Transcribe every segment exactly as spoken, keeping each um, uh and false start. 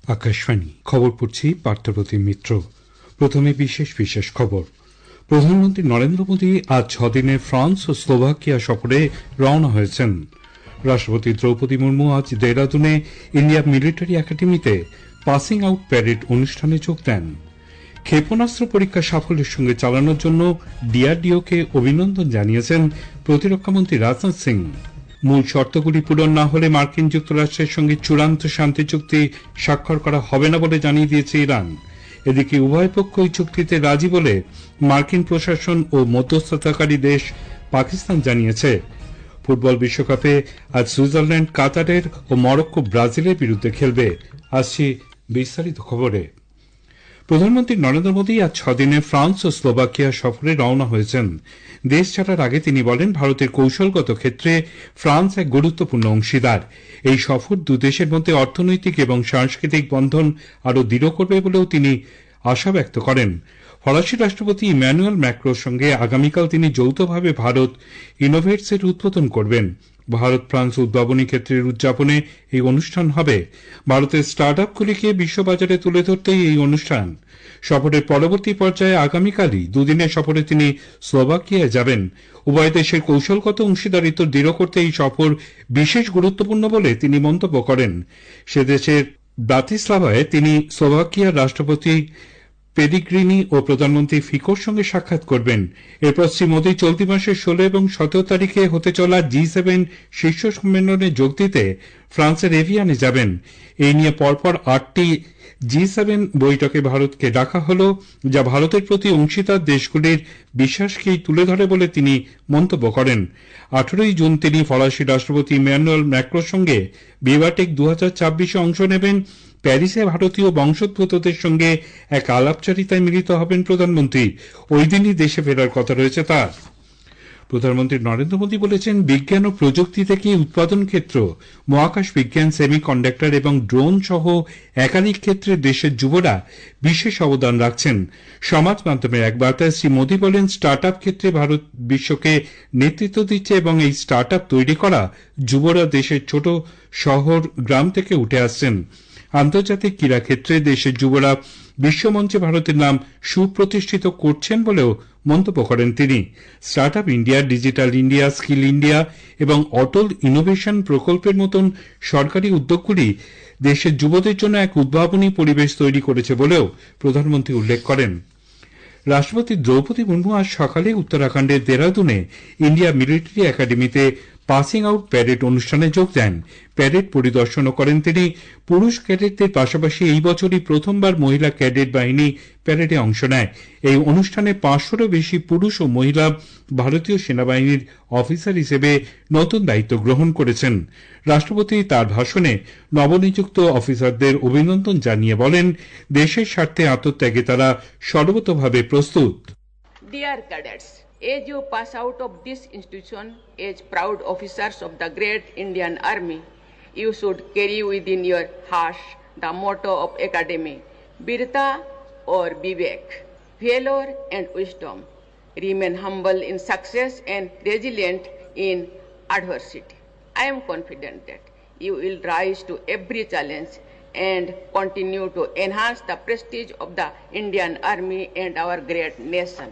আকাশবাণী খবর পড়ছি পার্থপ্রতিম মিত্র। প্রথমে বিশেষ বিশেষ খবর। প্রধানমন্ত্রী নরেন্দ্র মোদী আজ ছদিনের ফ্রান্স ও স্লোভাকিয়া সফরে রওনা হয়েছেন। রাষ্ট্রপতি দ্রৌপদী মুর্মু আজ দেহরাদুনে ইন্ডিয়া মিলিটারি একাডেমিতে পাসিং আউট প্যারেড অনুষ্ঠানে যোগ দেন। ক্ষেপণাস্ত্র পরীক্ষা সাফল্যের সঙ্গে চালানোর জন্য ডিআরডিওকে অভিনন্দন জানিয়েছেন প্রতিরক্ষামন্ত্রী রাজনাথ সিং। মূল শর্তগুলি পূরণ না হলে মার্কিন যুক্তরাষ্ট্রের সঙ্গে চূড়ান্ত শান্তি চুক্তি স্বাক্ষর করা হবে না বলে জানিয়ে দিয়েছে ইরান। এদিকে উভয় পক্ষ এই চুক্তিতে রাজি বলে মার্কিন প্রশাসন ও মধ্যস্থতাকারী দেশ পাকিস্তান জানিয়েছে। ফুটবল বিশ্বকাপে আজ সুইজারল্যান্ড কাতারের ও মরক্কো ব্রাজিলের বিরুদ্ধে খেলবে। আসছি বিস্তারিত খবরে। প্রধানমন্ত্রী নরেন্দ্র মোদী আজ ছদিনে ফ্রান্স ও স্লোভাকিয়া সফরে রওনা হয়েছেন। দেশ ছাড়ার আগে তিনি বলেন, ভারতের কৌশলগত ক্ষেত্রে ফ্রান্স এক গুরুত্বপূর্ণ অংশীদার। এই সফর দুদেশের মধ্যে অর্থনৈতিক এবং সাংস্কৃতিক বন্ধন আরও দৃঢ় করবে বলেও তিনি আশা ব্যক্ত করেন। ফরাসি রাষ্ট্রপতি ইম্যানুয়েল ম্যাক্রোর সঙ্গে আগামীকাল তিনি যৌথভাবে ভারত ইনোভেটসের উদ্বোধন করবেন। ভারত ফ্রান্স উদ্ভাবনী ক্ষেত্রের উদযাপনে এই অনুষ্ঠান হবে। ভারতের স্টার্ট আপগুলিকে বিশ্ববাজারে তুলে ধরতেই এই অনুষ্ঠান। সফরের পরবর্তী পর্যায়ে আগামীকালই দুদিনের সফরে তিনি স্লোভাকিয়ায় যাবেন। উভয় দেশের কৌশলগত অংশীদারিত্ব দৃঢ় করতে এই সফর বিশেষ গুরুত্বপূর্ণ বলে তিনি মন্তব্য করেন। সে দেশের ব্রাতিস্লাভায় তিনি স্লোভাকিয়ার রাষ্ট্রপতি পেরিগ্রিনি ও প্রধানমন্ত্রী ফিকোর সঙ্গে সাক্ষাৎ করবেন। এরপর শ্রী মোদী চলতি মাসের ষোলো এবং সতেরো তারিখে হতে চলা জি সেভেন শীর্ষ সম্মেলনে যোগ দিতে ফ্রান্সের এভিয়ানে যাবেন। এই নিয়ে পরপর আটটি জি সেভেন বৈঠকে ভারতকে ডাকা হল, যা ভারতের প্রতি অংশীদার দেশগুলির বিশ্বাসকেই তুলে ধরে বলে তিনি মন্তব্য করেন। আঠারোই জুন তিনি ফরাসি রাষ্ট্রপতি ইম্যানুয়েল ম্যাক্রোর সঙ্গে বিভাটেক দু হাজার ছাব্বিশে অংশ নেবেন। প্যারিসে ভারতীয় বংশোদ্ভূতদের সঙ্গে এক আলাপচারিতায় মিলিত হবেন প্রধানমন্ত্রী। ওই দিনই দেশে ফেরার কথা রয়েছে তার। প্রধানমন্ত্রী নরেন্দ্র মোদী বলেছেন, বিজ্ঞান ও প্রযুক্তি থেকে উৎপাদন ক্ষেত্র, মহাকাশ বিজ্ঞান, সেমি কন্ডাক্টর এবং ড্রোন সহ একাধিক ক্ষেত্রে দেশের যুবরা বিশেষ অবদান রাখছেন। সমাজ মাধ্যমে এক বার্তায় শ্রী মোদী বলেন, স্টার্ট আপ ক্ষেত্রে ভারত বিশ্বকে নেতৃত্ব দিচ্ছে এবং এই স্টার্ট আপ তৈরি করা যুবরা দেশের ছোট শহর গ্রাম থেকে উঠে আসছেন। আন্তর্জাতিক ক্রীড়া ক্ষেত্রে দেশের যুবরা বিশ্বমঞ্চে ভারতের নাম সুপ্রতিষ্ঠিত করছেন বলেও মন্তব্য করেন তিনি। Startup India, digital India, skill India এবং অটল ইনোভেশন প্রকল্পের মতন সরকারি উদ্যোগগুলি দেশের যুবদের জন্য এক উদ্ভাবনী পরিবেশ তৈরি করেছে বলেও প্রধানমন্ত্রী উল্লেখ করেন। রাষ্ট্রপতি দ্রৌপদী মুর্মু আজ সকালে উত্তরাখণ্ডের দেহরাদুনে ইন্ডিয়া মিলিটারি একাডেমিতে পাসিং আউট প্যারেড অনুষ্ঠানে যোগ দেন। প্যারেড পরিদর্শনও করেন তিনি। পুরুষ ক্যাডেটদের পাশাপাশি এই বছরই প্রথমবার মহিলা ক্যাডেট বাহিনী প্যারেডে অংশ নেয়। এই অনুষ্ঠানে পাঁচশোরও বেশি পুরুষ ও মহিলা ভারতীয় সেনাবাহিনীর অফিসার হিসেবে নতুন দায়িত্ব গ্রহণ করেছেন। রাষ্ট্রপতি তার ভাষণে নবনিযুক্ত অফিসারদের অভিনন্দন জানিয়ে বলেন, দেশের স্বার্থে আত্মত্যাগে তারা সর্বতোভাবে প্রস্তুত। Dear cadets, as you pass out of this institution as proud officers of the great Indian Army, you should carry within your hearts the motto of Academy, Virta or Vivek, valor and wisdom. Remain humble in success and resilient in adversity. I am confident that you will rise to every challenge and continue to enhance the prestige of the Indian Army and our great nation.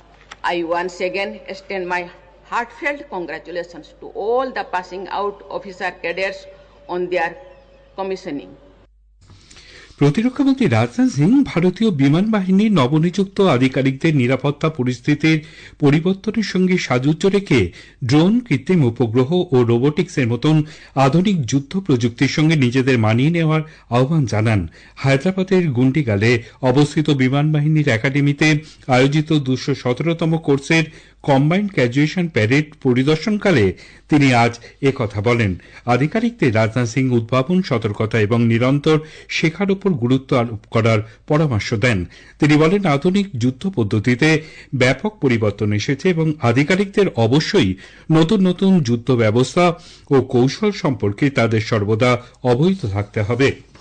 I once again extend my heartfelt congratulations to all the passing out officer cadets on their commissioning. প্রতিরক্ষামন্ত্রী রাজনাথ সিং ভারতীয় বিমান বাহিনীর নবনিযুক্ত আধিকারিকদের নিরাপত্তা পরিস্থিতির পরিবর্তনের সঙ্গে সাযুজ্য রেখে ড্রোন, কৃত্রিম উপগ্রহ ও রোবোটিক্সের মতন আধুনিক যুদ্ধ প্রযুক্তির সঙ্গে নিজেদের মানিয়ে নেওয়ার আহ্বান জানান। হায়দ্রাবাদের গুন্ডিগালে অবস্থিত বিমান বাহিনীর একাডেমিতে আয়োজিত দুশো সতেরোতম কোর্সের কম্বাইন্ড গ্র্যাজুয়েশন প্যারেড পরিদর্শনকালে তিনি আজ একথা বলেন। আধিকারিকদের রাজনাথ সিং উদ্ভাবন, সতর্কতা এবং নিরন্তর শেখার উপর গুরুত্ব আরোপ করার পরামর্শ দেন। তিনি বলেন, আধুনিক যুদ্ধ পদ্ধতিতে ব্যাপক পরিবর্তন এসেছে এবং আধিকারিকদের অবশ্যই নতুন নতুন যুদ্ধ ব্যবস্থা ও কৌশল সম্পর্কে তাদের সর্বদা অবহিত থাকতে হবে।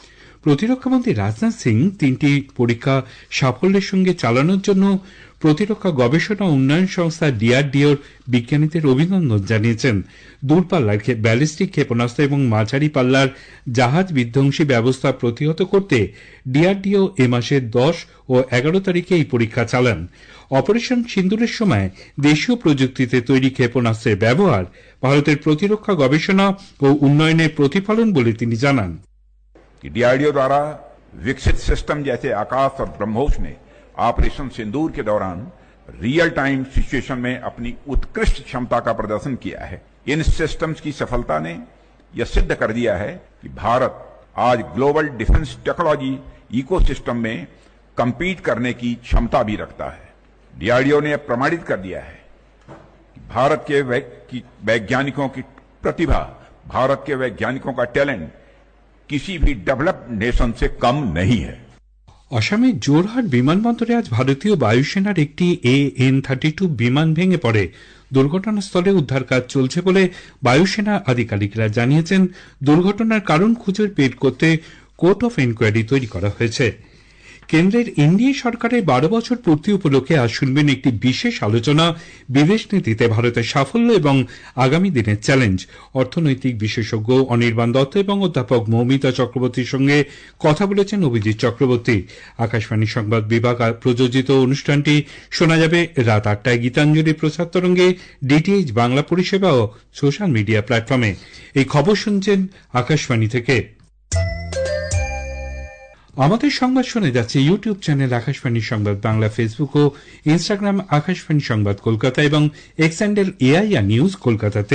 প্রতিরক্ষামন্ত্রী রাজনাথ সিং তিনটি পরীক্ষা সাফল্যের সঙ্গে চালানোর জন্য প্রতিরক্ষা গবেষণা উন্নয়ন সংস্থা ডিআরডিওর বিজ্ঞানীদের অভিনন্দন জানিয়েছেন। দূরপাল্লার ব্যালিস্টিক ক্ষেপণাস্ত্র এবং মাঝারি পাল্লার জাহাজ বিধ্বংসী ব্যবস্থা প্রতিহত করতে ডিআরডিও এ মাসের দশ ও এগারো তারিখে এই পরীক্ষা চালান। অপারেশন সিন্দুরের সময় দেশীয় প্রযুক্তিতে তৈরি ক্ষেপণাস্ত্রের ব্যবহার ভারতের প্রতিরক্ষা গবেষণা ও উন্নয়নের প্রতিফলন বলে তিনি জানান। डीआरडीओ द्वारा विकसित सिस्टम जैसे आकाश और ब्रह्मोस ने ऑपरेशन सिंदूर के दौरान रियल टाइम सिचुएशन में अपनी उत्कृष्ट क्षमता का प्रदर्शन किया है। इन सिस्टम्स की सफलता ने यह सिद्ध कर दिया है कि भारत आज ग्लोबल डिफेंस टेक्नोलॉजी इकोसिस्टम में कंपीट करने की क्षमता भी रखता है। डीआरडीओ ने प्रमाणित कर दिया है कि भारत के वैज्ञानिकों की प्रतिभा, भारत के वैज्ञानिकों का टैलेंट किसी भी डेवलप्ड नेशन से कम नहीं है। আসামের জোরহাট বিমানবন্দরে আজ ভারতীয় বায়ুসেনার একটি এ এন থার্টি টু বিমান ভেঙে পড়ে। দুর্ঘটনাস্থলে উদ্ধার কাজ চলছে বলে বায়ুসেনা আধিকারিকরা জানিয়েছেন। দুর্ঘটনার কারণ খুঁজে বের করতে কোর্ট অফ ইনকোয়ারি তৈরি করা হয়েছে। কেন্দ্রের এনডিএ সরকারের বারো বছর পূর্তি উপলক্ষে আজ শুনবেন একটি বিশেষ আলোচনা, বিদেশ নীতিতে ভারতের সাফল্য এবং আগামী দিনের চ্যালেঞ্জ। অর্থনৈতিক বিশেষজ্ঞ অনির্বাণ দত্ত এবং অধ্যাপক মৌমিতা চক্রবর্তীর সঙ্গে কথা বলেছেন অভিজিৎ চক্রবর্তী। আকাশবাণী সংবাদ বিভাগ প্রযোজিত অনুষ্ঠানটি শোনা যাবে রাত আটটায় গীতাঞ্জলি প্রচার তরঙ্গে, ডিটিএইচ বাংলা পরিষেবা ও সোশ্যাল মিডিয়া প্ল্যাটফর্মে। এই খবর শুনছেন আকাশবাণী থেকে। আমাদের সংবাদ শোনা যাচ্ছে ইউটিউব চ্যানেল আকাশবাণী সংবাদ বাংলা, ফেসবুক ও ইনস্টাগ্রাম আকাশবাণী সংবাদ কলকাতা এবং এক্স হ্যান্ডেল এআইআর নিউজ কলকাতাতে।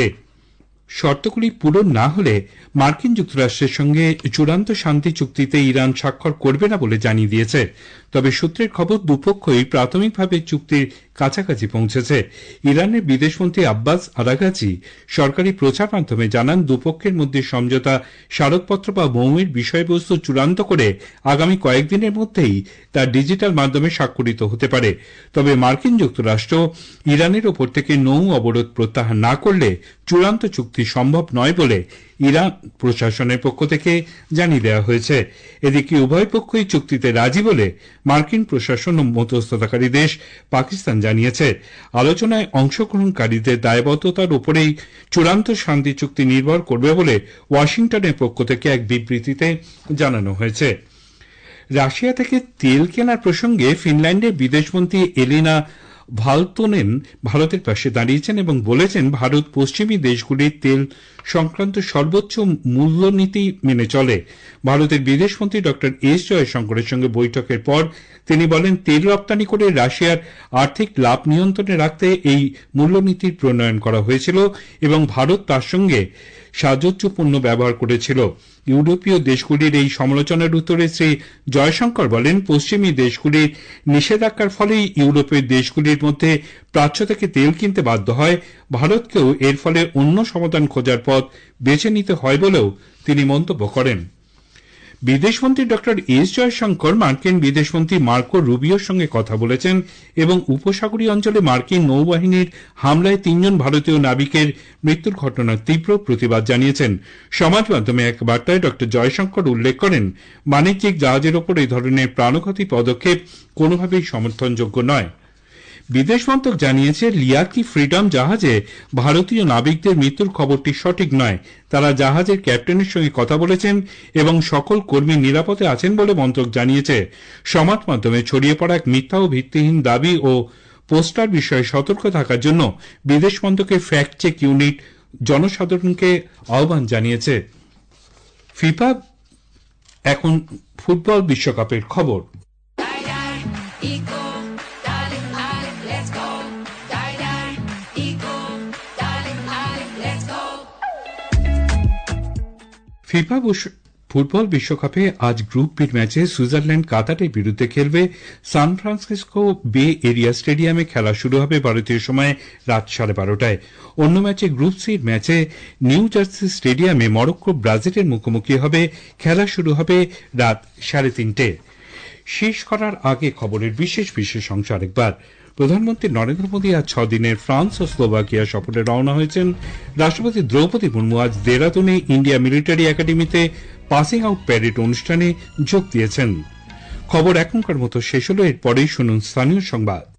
শর্তগুলি পূরণ না হলে মার্কিন যুক্তরাষ্ট্রের সঙ্গে চূড়ান্ত শান্তি চুক্তিতে ইরান স্বাক্ষর করবে না বলে জানিয়ে দিয়েছে। তবে সূত্রের খবর দুপক্ষই প্রাথমিকভাবে চুক্তির কাছাকাছি পৌঁছেছে। ইরানের বিদেশমন্ত্রী আব্বাস আরাগাচি সরকারি প্রচার মাধ্যমে জানান, দুপক্ষের মধ্যে সমঝোতা স্মারকপত্র বা মৌয়ের বিষয়বস্তু চূড়ান্ত করে আগামী কয়েকদিনের মধ্যেই তা ডিজিটাল মাধ্যমে স্বাক্ষরিত হতে পারে। তবে মার্কিন যুক্তরাষ্ট্র ইরানের ওপর থেকে নৌ অবরোধ প্রত্যাহার না করলে চূড়ান্ত চুক্তি সম্ভব নয় বলে ইরান প্রশাসনের পক্ষ থেকে জানিয়ে দেওয়া হয়েছে। এদিকে উভয় পক্ষই চুক্তিতে রাজি বলে মার্কিন প্রশাসন ও মধ্যস্থতাকারী দেশ পাকিস্তান জানিয়েছে। আলোচনায় অংশগ্রহণকারীদের দায়বদ্ধতার উপরেই চূড়ান্ত শান্তি চুক্তি নির্ভর করবে বলে ওয়াশিংটনের পক্ষ থেকে এক বিবৃতিতে জানানো হয়েছে। রাশিয়া থেকে তেল কেনার প্রসঙ্গে ফিনল্যান্ডের বিদেশমন্ত্রী এলিনা ভালতোনেন ভারতের পাশে দাঁড়িয়েছেন এবং বলেছেন, ভারত পশ্চিমী দেশগুলির তেল সংক্রান্ত সর্বোচ্চ মূল্যনীতি মেনে চলে। ভারতের বিদেশমন্ত্রী ড এস জয়শঙ্করের সঙ্গে বৈঠকের পর তিনি বলেন, তেল রপ্তানি করে রাশিয়ার আর্থিক লাভ নিয়ন্ত্রণে রাখতে এই মূল্যনীতির প্রণয়ন করা হয়েছিল এবং ভারত তার সঙ্গে সাহায্যপূর্ণ ব্যবহার করেছিল। ইউরোপীয় দেশগুলির এই সমালোচনার উত্তরে শ্রী জয়শঙ্কর বলেন, পশ্চিমী দেশগুলির নিষেধাজ্ঞার ফলেই ইউরোপের দেশগুলির মধ্যে প্রাচ্য থেকে তেল কিনতে বাধ্য হয়। ভারতকেও এর ফলে অন্য সমাধান খোঁজার পথ বেছে নিতে হয় বলেও তিনি মন্তব্য করেন। বিদেশমন্ত্রী ড এস জয়শঙ্কর মার্কিন বিদেশমন্ত্রী মার্কো রুবিওর সঙ্গে কথা বলেছেন এবং উপসাগরীয় অঞ্চলে মার্কিন নৌবাহিনীর হামলায় তিনজন ভারতীয় নাবিকের মৃত্যুর ঘটনার তীব্র প্রতিবাদ জানিয়েছেন। সমাজ মাধ্যমে এক বার্তায় ড জয়শঙ্কর উল্লেখ করেন, বাণিজ্যিক জাহাজের ওপর এই ধরনের প্রাণঘাতী পদক্ষেপ কোনোভাবেই সমর্থনযোগ্য নয়। বিদেশ মন্ত্রক জানিয়েছে, লিয়াকি ফ্রিডম জাহাজে ভারতীয় নাবিকদের মৃত্যুর খবরটি সঠিক নয়। তারা জাহাজের ক্যাপ্টেনের সঙ্গে কথা বলেছেন এবং সকল কর্মী নিরাপদে আছেন বলে মন্ত্রক জানিয়েছে। সমাজ মাধ্যমে ছড়িয়ে পড়া এক মিথ্যা ও ভিত্তিহীন দাবি ও পোস্টার বিষয়ে সতর্ক থাকার জন্য বিদেশ মন্ত্রকের ফ্যাক্ট চেক ইউনিট জনসাধারণকে আহ্বান জানিয়েছে। ফিফা এখন ফুটবল বিশ্বকাপের খবর। ফিফা ফুটবল বিশ্বকাপে আজ গ্রুপ বির ম্যাচে সুইজারল্যান্ড কাতারের বিরুদ্ধে খেলবে। সান ফ্রান্সিসকো বে এরিয়া স্টেডিয়ামে খেলা শুরু হবে ভারতীয় সময় রাত সাড়ে বারোটায়। অন্য ম্যাচে গ্রুপ সির ম্যাচে নিউ জার্সি স্টেডিয়ামে মরক্কো ব্রাজিলের মুখোমুখি হবে। খেলা শুরু হবে রাত সাড়ে তিনটে। শেষ করার আগে খবরের বিশেষ বিশেষ অংশ আরেকবার। প্রধানমন্ত্রী নরেন্দ্র মোদী আজ ছদিনের ফ্রান্স ও স্লোভাকিয়া সফরে রওনা হয়েছেন। রাষ্ট্রপতি দ্রৌপদী মুর্মু আজ দেরাদুনে ইন্ডিয়া মিলিটারি একাডেমিতে পাসিং আউট প্যারেড অনুষ্ঠানে যোগ দিয়েছেন। খবর এখনকার মতো শেষ হল, এরপরেই শুনুন স্থানীয় সংবাদ।